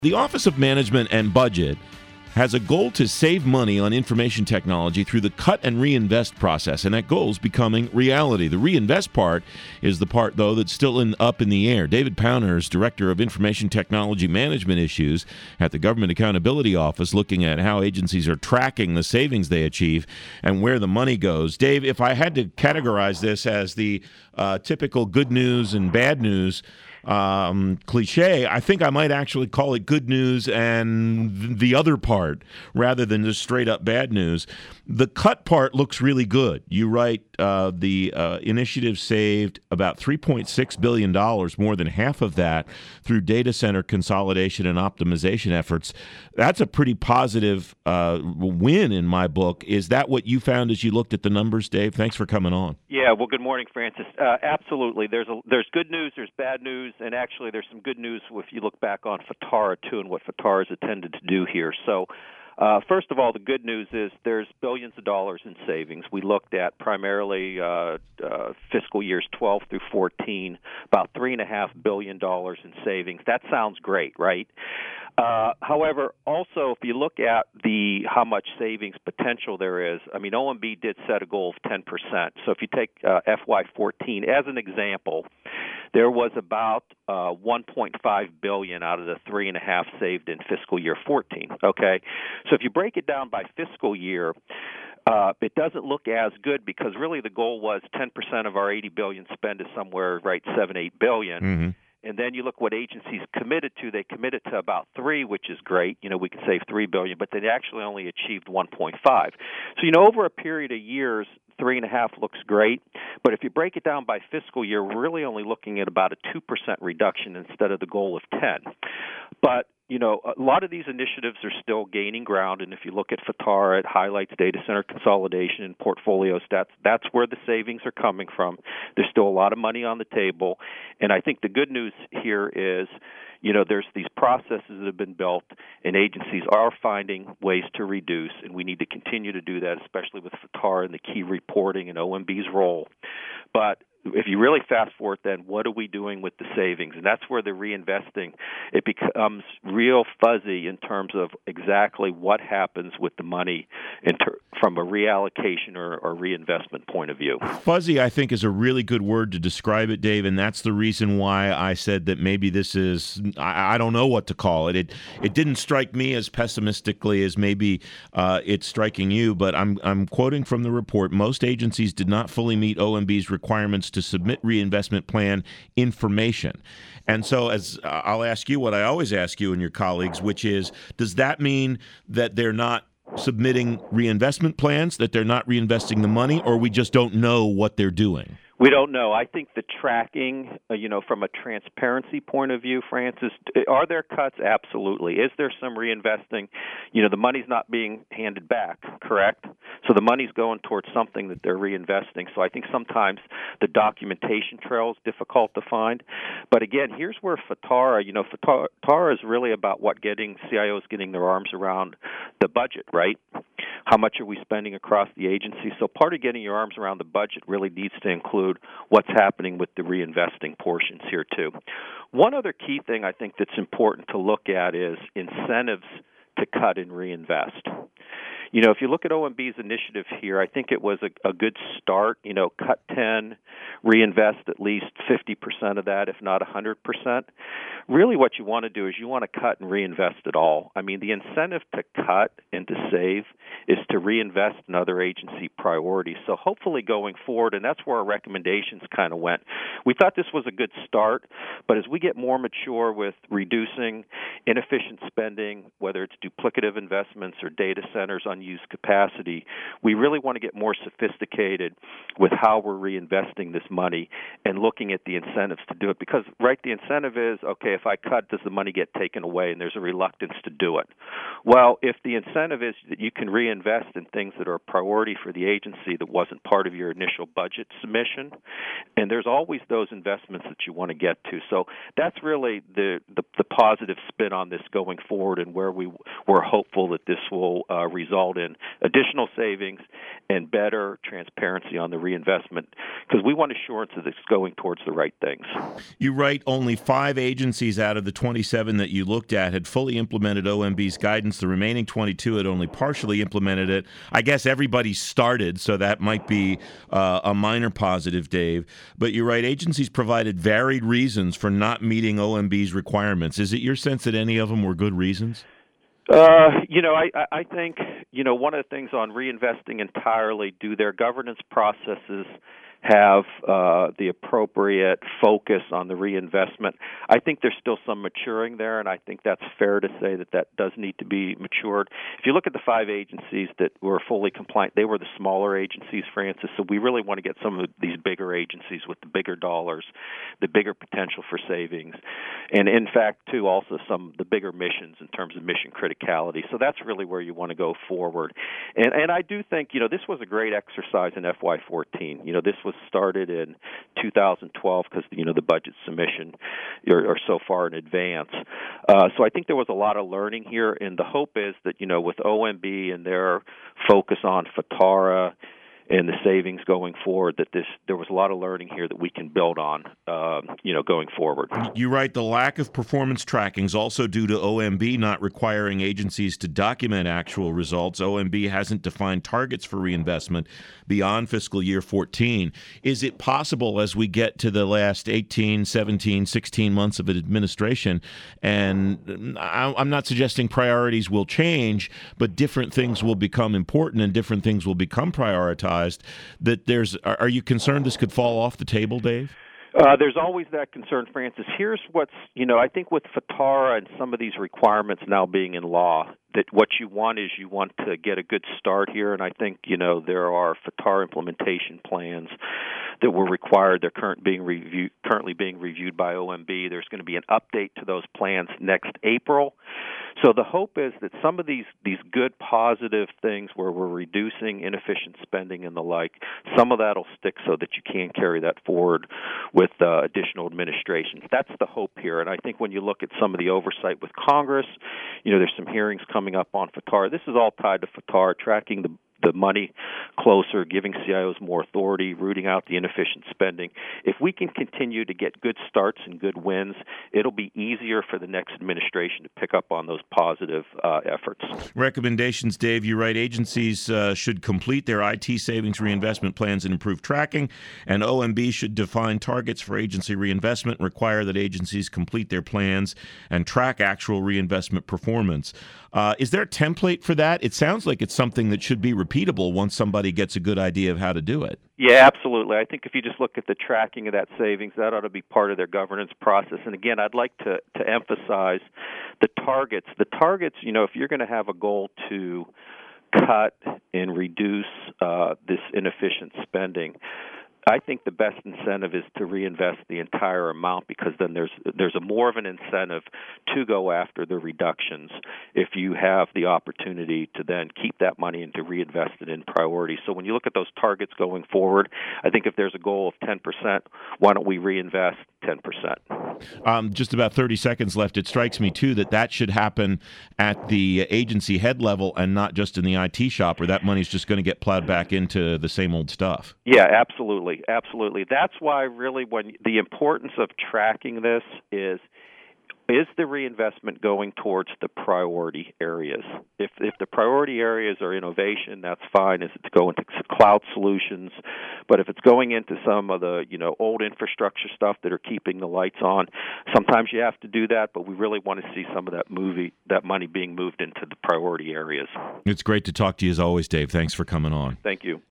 The Office of Management and Budget has a goal to save money on information technology through the cut and reinvest process, and that goal is becoming reality. The reinvest part is the part, though, that's still up in the air. David Powner is Director of Information Technology Management Issues at the Government Accountability Office, looking at how agencies are tracking the savings they achieve and where the money goes. Dave, if I had to categorize this as the typical good news and bad news cliche, I think I might actually call it good news and the other part rather than just straight up bad news. The cut part looks really good. You write the initiative saved about $3.6 billion, more than half of that through data center consolidation and optimization efforts. That's a pretty positive win in my book. Is that what you found as you looked at the numbers, Dave? Thanks for coming on. Yeah, well, good morning, Francis. Absolutely. There's good news, there's bad news, and actually there's some good news if you look back on FITARA, too, and what FITARA has intended to do here. So, first of all, the good news is there's billions of dollars in savings. We looked at primarily fiscal years 12 through 14, about $3.5 billion in savings. That sounds great, right? However, also, if you look at how much savings potential there is, I mean, OMB did set a goal of 10%. So if you take FY14 as an example, there was about $1.5 billion out of the $3.5 saved in fiscal year 14. Okay, so if you break it down by fiscal year, it doesn't look as good because really the goal was 10% of our $80 billion spend is somewhere right $7-8 billion. Mm-hmm. And then you look what agencies committed to. They committed to about 3, which is great. You know, we could save $3 billion, but they actually only achieved 1.5. So, you know, over a period of years, 3.5 looks great. But if you break it down by fiscal year, we're really only looking at about a 2% reduction instead of the goal of 10. But you know, a lot of these initiatives are still gaining ground, and if you look at FITARA, it highlights data center consolidation and portfolio stats. That's where the savings are coming from. There's still a lot of money on the table, and I think the good news here is, you know, there's these processes that have been built, and agencies are finding ways to reduce, and we need to continue to do that, especially with FITARA and the key reporting and OMB's role. But if you really fast forward, then what are we doing with the savings? And that's where the reinvesting, it becomes real fuzzy in terms of exactly what happens with the money from a reallocation or reinvestment point of view. Fuzzy, I think, is a really good word to describe it, Dave, and that's the reason why I said that maybe this is, I don't know what to call it. It didn't strike me as pessimistically as maybe it's striking you, but I'm quoting from the report, most agencies did not fully meet OMB's requirements to submit reinvestment plan information. And so as I'll ask you what I always ask you and your colleagues, which is, does that mean that they're not submitting reinvestment plans, that they're not reinvesting the money, or we just don't know what they're doing? We don't know. I think the tracking, you know, from a transparency point of view, Francis, are there cuts? Absolutely. Is there some reinvesting? You know, the money's not being handed back, correct? So the money's going towards something that they're reinvesting. So I think sometimes the documentation trail is difficult to find. But again, here's where FITARA, you know, FITARA is really about CIOs getting their arms around the budget, right? How much are we spending across the agency? So part of getting your arms around the budget really needs to include what's happening with the reinvesting portions here too. One other key thing I think that's important to look at is incentives to cut and reinvest. You know, if you look at OMB's initiative here, I think it was a good start. You know, cut 10, reinvest at least 50% of that, if not 100%. Really what you want to do is you want to cut and reinvest it all. I mean, the incentive to cut and to save is to reinvest in other agency priorities. So hopefully going forward, and that's where our recommendations kind of went. We thought this was a good start, but as we get more mature with reducing inefficient spending, whether it's duplicative investments or data centers, unused capacity, we really want to get more sophisticated with how we're reinvesting this money and looking at the incentives to do it. Because, right, the incentive is, okay, if I cut, does the money get taken away? And there's a reluctance to do it. Well, if the incentive is that you can reinvest in things that are a priority for the agency that wasn't part of your initial budget submission, and there's always those investments that you want to get to. So that's really the positive spin on this going forward, and where we're hopeful that this will result result in additional savings and better transparency on the reinvestment, because we want assurance that it's going towards the right things. You write only 5 agencies out of the 27 that you looked at had fully implemented OMB's guidance. The remaining 22 had only partially implemented it. I guess everybody started, so that might be a minor positive, Dave. But you write agencies provided varied reasons for not meeting OMB's requirements. Is it your sense that any of them were good reasons? I think, one of the things on reinvesting entirely, do their governance processes have the appropriate focus on the reinvestment? I think there's still some maturing there, and I think that's fair to say that does need to be matured. If you look at the 5 agencies that were fully compliant, they were the smaller agencies, Francis, so we really want to get some of these bigger agencies with the bigger dollars, the bigger potential for savings, and in fact, too, also the bigger missions in terms of mission criticality. So that's really where you want to go forward. And I do think, this was a great exercise in FY14. This was started in 2012 because the budget submission are so far in advance. So I think there was a lot of learning here, and the hope is that with OMB and their focus on FTARA and the savings going forward, that there was a lot of learning here that we can build on, going forward. You write the lack of performance tracking is also due to OMB not requiring agencies to document actual results. OMB hasn't defined targets for reinvestment beyond fiscal year 14. Is it possible as we get to the last 18, 17, 16 months of an administration, and I'm not suggesting priorities will change, but different things will become important and different things will become prioritized, that are you concerned this could fall off the table, Dave? There's always that concern, Francis. Here's what's, I think with FTARA and some of these requirements now being in law, that what you want to get a good start here, and I think, there are FTARA implementation plans that were required. They're currently being reviewed by OMB. There's going to be an update to those plans next April. So the hope is that some of these good positive things where we're reducing inefficient spending and the like, some of that will stick so that you can carry that forward with additional administrations. That's the hope here. And I think when you look at some of the oversight with Congress, there's some hearings coming up on FTARA. This is all tied to FTARA, tracking the money closer, giving CIOs more authority, rooting out the inefficient spending. If we can continue to get good starts and good wins, it'll be easier for the next administration to pick up on those positive efforts. Recommendations, Dave. You write agencies should complete their IT savings reinvestment plans and improve tracking, and OMB should define targets for agency reinvestment, require that agencies complete their plans, and track actual reinvestment performance. Is there a template for that? It sounds like it's something that should be repeatable once somebody gets a good idea of how to do it. Yeah, absolutely. I think if you just look at the tracking of that savings, that ought to be part of their governance process. And again, I'd like to emphasize the targets. The targets, if you're going to have a goal to cut and reduce this inefficient spending, I think the best incentive is to reinvest the entire amount, because then there's a more of an incentive to go after the reductions if you have the opportunity to then keep that money and to reinvest it in priorities. So when you look at those targets going forward, I think if there's a goal of 10%, why don't we reinvest 10%? Just about 30 seconds left. It strikes me, too, that should happen at the agency head level and not just in the IT shop, where that money's just going to get plowed back into the same old stuff. Yeah, absolutely. Absolutely. That's why really when the importance of tracking this is the reinvestment going towards the priority areas? If the priority areas are innovation, that's fine. If it's going to cloud solutions, but if it's going into some of the old infrastructure stuff that are keeping the lights on, sometimes you have to do that. But we really want to see some of that money being moved into the priority areas. It's great to talk to you as always, Dave. Thanks for coming on. Thank you.